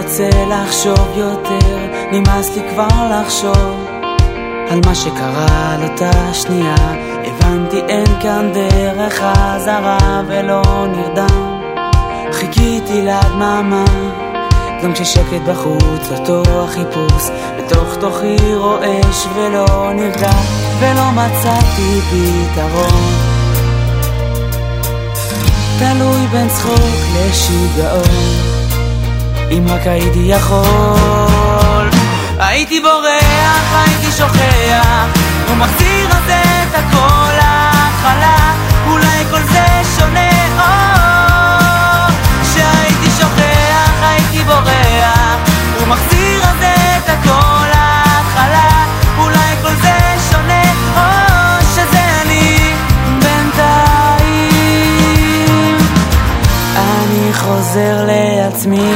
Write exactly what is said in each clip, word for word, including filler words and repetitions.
רוצה לחשוב יותר, נמאס לי כבר לחשוב על מה שקרה על אותה שנייה. הבנתי אין כאן דרך חזרה ולא נרדם, חיכיתי לדממה גם כששקט בחוץ, אותו החיפוש בתוך תוכי רועש ולא נרגע, ולא מצאתי פתרון, תלוי בין צחוק לשיגעון. אם רק הייתי יכול, הייתי בורח, הייתי שוכח ומחזיר על זה את הכל להתחלה. אולי כל זה שונה, או שהייתי שוכח, הייתי בורח ומחזיר על זה את הכל להתחלה. אולי כל זה שונה, או שזה אני בינתיים. אני חוזר לעצמי,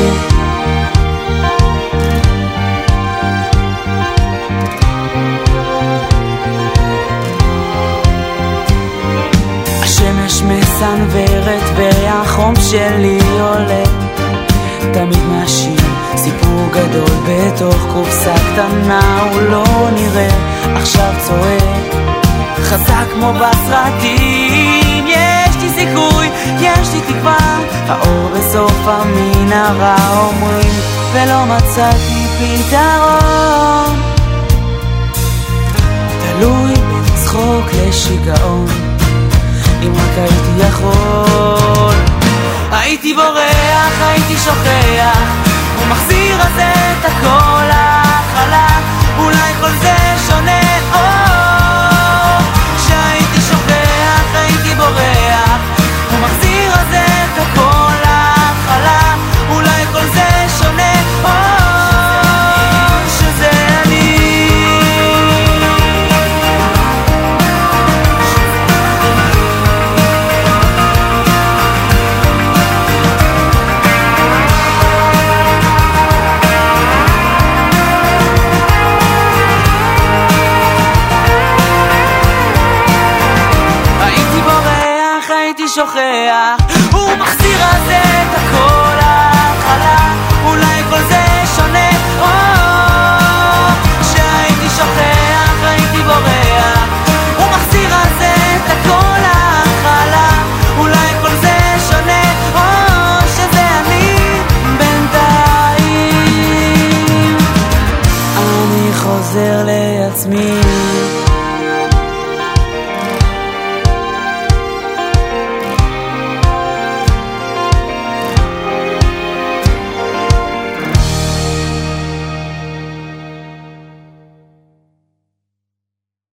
השמש מסנוורת והחום שלי עולה, תמיד מאשים סיפור גדול בתוך קופסה קטנה, הוא לא נראה עכשיו צועק חזק כמו בסרטים. יש לי סיכוי, יש לי תקווה, האור בסוף המנהרה אומרים, ולא מצאתי פתרון, תלוי בין צחוק לשיגעון. אם רק הייתי יכול, הייתי בורח, הייתי שוכח ומחזיר על זה את הכל להתחלה. אולי כל זה שונה, או שהייתי שוכח, הייתי בורח ומחזיר על זה את הכל להתחלה. אולי כל זה שונה, או שזה אני. שוכח ומחזיר על זה את הכל להתחלה. אולי כל זה שונה, או שהייתי שוכח, הייתי בורח ומחזיר על זה את הכל להתחלה. אולי כל זה שונה, או שזה אני בינתיים. אני חוזר לעצמי,